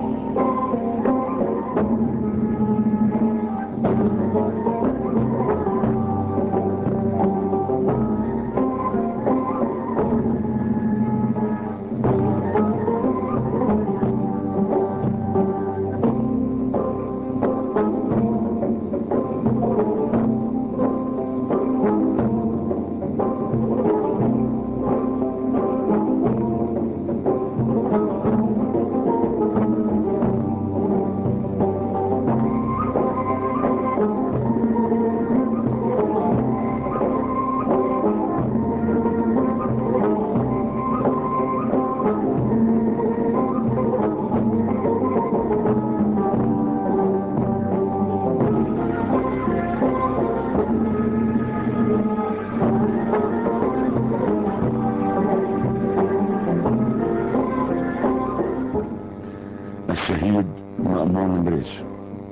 الشهيد مأمون مريش.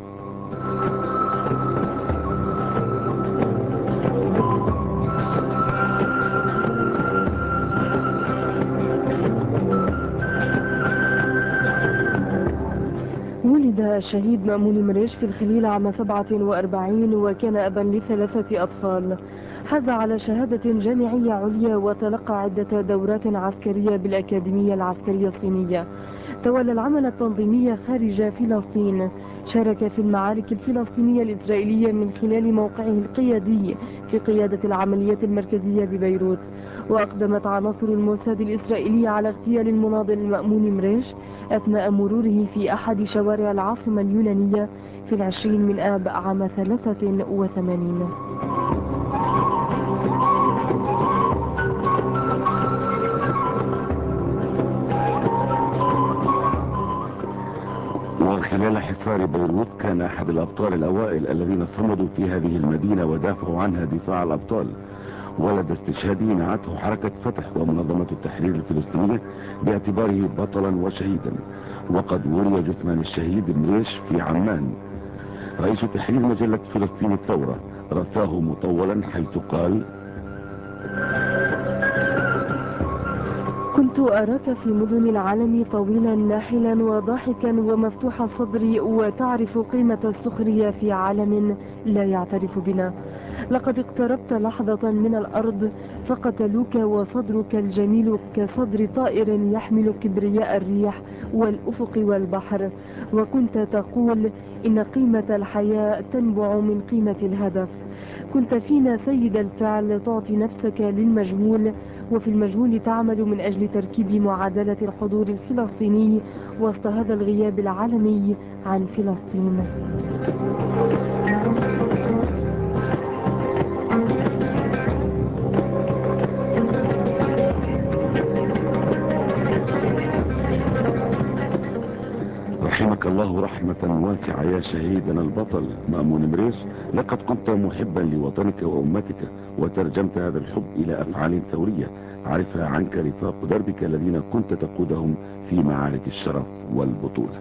ولد الشهيد مأمون مريش في الخليل عام سبعة وأربعين وكان أبا لثلاثة أطفال. حاز على شهادة جامعية عليا وتلقى عدة دورات عسكرية بالأكاديمية العسكرية الصينية. تولى العمل التنظيمي خارج فلسطين. شارك في المعارك الفلسطينية الإسرائيلية من خلال موقعه القيادي في قيادة العمليات المركزية ببيروت. وأقدمت عناصر الموساد الإسرائيلي على اغتيال المناضل مأمون مريش أثناء مروره في أحد شوارع العاصمة اليونانية في العشرين من آب عام ثلاثة وثمانين. وخلال حصار بيروت كان أحد الأبطال الأوائل الذين صمدوا في هذه المدينة ودافعوا عنها دفاع الأبطال. ولدى استشهاده نعته حركة فتح ومنظمة التحرير الفلسطينية باعتباره بطلا وشهيدا. وقد ولي جثمان الشهيد مريش في عمان. رئيس تحرير مجلة فلسطين الثورة رثاه مطولا حيث قال: كنت أراك في مدن العالم طويلا ناحلا وضاحكا ومفتوح الصدر وتعرف قيمة السخرية في عالم لا يعترف بنا. لقد اقتربت لحظة من الأرض فقتلوك وصدرك الجميل كصدر طائر يحمل كبرياء الريح والأفق والبحر. وكنت تقول إن قيمة الحياة تنبع من قيمة الهدف. كنت فينا سيد الفعل تعطي نفسك للمجهول وفي المجهول تعمل من أجل تركيب معادلة الحضور الفلسطيني وسط هذا الغياب العالمي عن فلسطين. رحمك الله رحمة واسعة يا شهيدنا البطل مأمون مريش. لقد كنت محبا لوطنك وأمتك وترجمت هذا الحب إلى أفعال ثورية عرفها عنك رفاق دربك الذين كنت تقودهم في معارك الشرف والبطولة.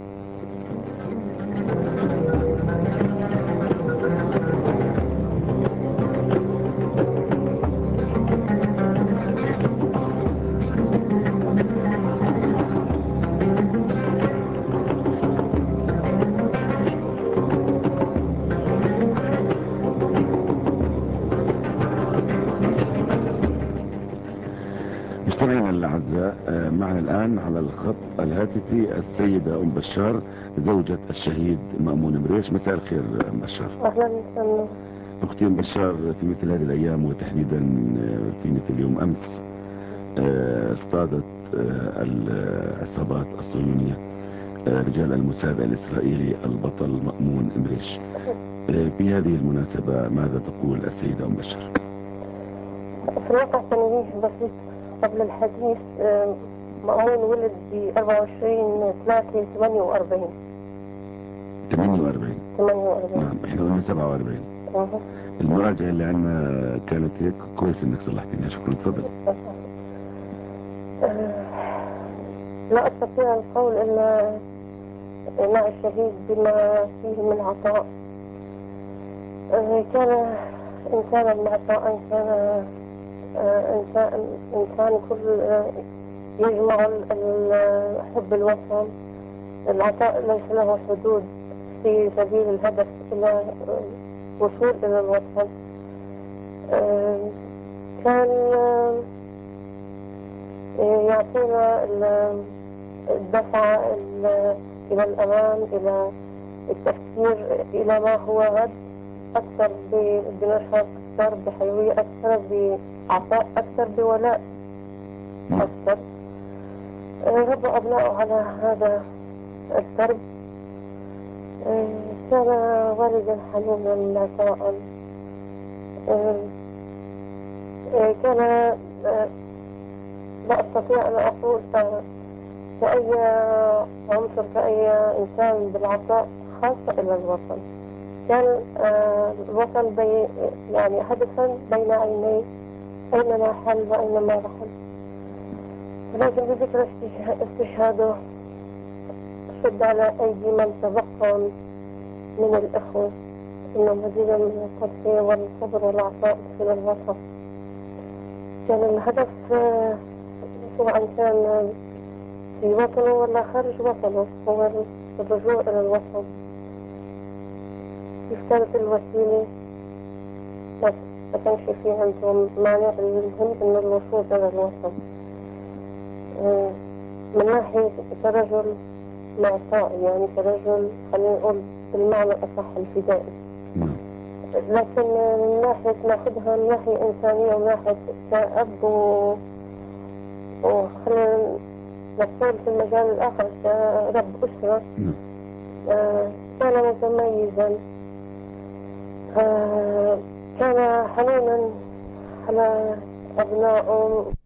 مستمعينا الاعزاء، معنا الان على الخط الهاتفي السيده ام بشار زوجة الشهيد مأمون مريش. مساء الخير ام بشار. اهلا وسهلا. اختي ام بشار، في مثل هذه الايام وتحديدا في مثل يوم امس اصطادت العصابات الصهيونية رجال الموساد الاسرائيلي البطل مأمون مريش. في هذه المناسبة ماذا تقول السيدة ام بشار؟ في الواقع تنويه بسيط قبل الحديث. مأمون ولد ب أربعة وعشرين ثلاثة ثمانية وأربعين. ثمانية وأربعين. ثمانية وأربعين. نعم، احنا قلنا سبعة وأربعين. أه. المراجعة اللي عندنا كانت هيك، كويس انك صلحتينها، شكرا. تفضل. أه لا استطيع القول ان مع الشهيد بما فيه من عطاء. أه كان انسانا معطاء، كان آه، إنسان إنسان كل آه، يجمع ال- ال- حب الوطن. العطاء ليس له حدود في سبيل الهدف إلى آه، وصول إلى الوطن. آه، كان آه، يعطينا ال- الدفعة ال- إلى الأمام، إلى التفكير إلى ما هو غد، أكثر ب- بنشاط أكثر، بحيوية أكثر، بعطاء أكثر، بولاء أكثر. آه، ربى أبنائه على هذا الدرب. آه، كان والدا حنونا عطاء. آه، آه، كان آه، لا أستطيع أن أقول آه، كأي عنصر، كأي إنسان بالعطاء خاصة إلى الوطن. كان آه، الوطن بي يعني هدفا بين عينيه، أينما حل وأينما رحل. ولكن بذكر استشهاده شد على أيدي من تبقى من الإخوة إنه مزيدا من التضحية والصبر والعطاء إلى الوطن. كان الهدف آه، سواء كان في وطنه ولا خارج وطنه هو الرجوع إلى الوطن. كيف كانت الوسيلة ما ما كانش في عندهم مانع، المهم إنه الوصول إلى الوطن. آه، من ناحية كرجل معطاء، يعني كرجل خلينا نقول بالمعنى الأصح الفدائي. لكن من ناحية ناخذها من ناحية إنسانية ومن ناحية كأب و... وخلينا نقول في المجال الآخر كرب أسرة، آه، كان متميزا. آه، كان حنونا على أبنائه.